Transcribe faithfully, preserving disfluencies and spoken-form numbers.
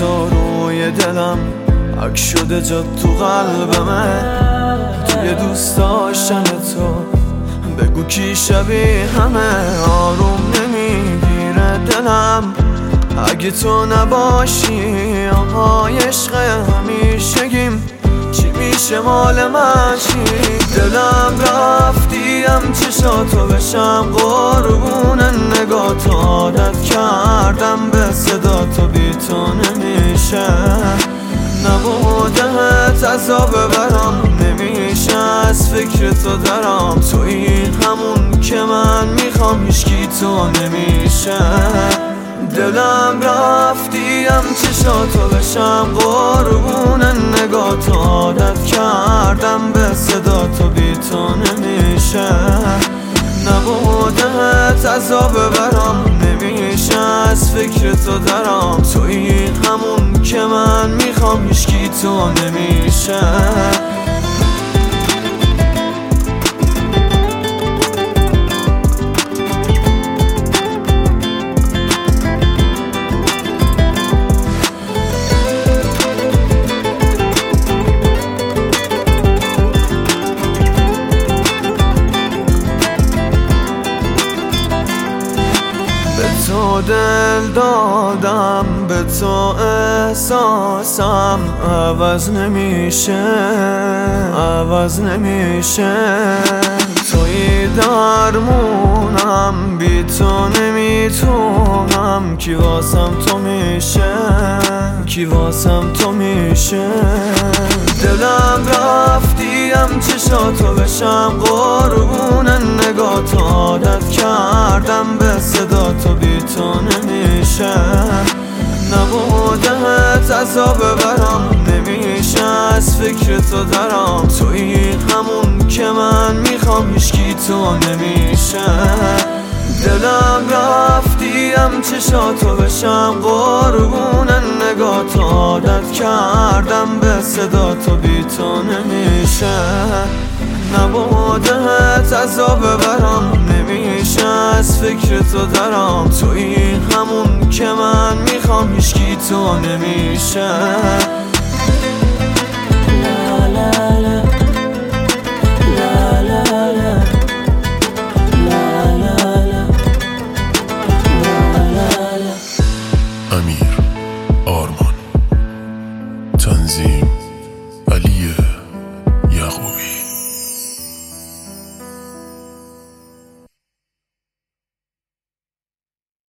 تو روی دلم عکس شده جات تو قلبمه. توی دوست داشتن تو بگو کی شبیه همه. آروم نمیگیره دلم اگه تو نباشی. آهای عشق همیشگیم چی میشه مال من چی؟ دلم رفتیم چشاتو بشم قربون نگات. عادت کردم به صدا تو بی تو نمیشه. نبودهت عذاب برام نمیشه از فکر تو درام. توی همون که من میخوام هیچکی تو نمیشه. دلم رفتیم چشاتو بشم قربون نگات. عادت کردم به صدا تو بی تو نمیشه. نبودهت عذاب برام نمیشه از فکر تو درام. توی همون که من میخوام هیچکی تو نمیشه. تو دل دادم به تو احساسم عوض نمیشه عوض نمیشه. توی درمونم بی تو نمیتونم. کی واسم تو میشه کی واسم تو میشه. دلم رفتیم چشاتو بشم قربون نگات. عادت کردم به صدا تو بی تو نمیشه. نبودهت عذاب برام نمیشه از فکر تو درام. توی همون که من میخوام هیچکی تو نمیشه. دلم رفتیم چشاتو بشم قربون نگات. عادت کردم به صدا تو بی تو نمیشه. نبودهت عذاب برام نمیشه از فکر تو درام. توی همون که من میخوام هیچکی تو نمیشه. امیر آرمان تنظیم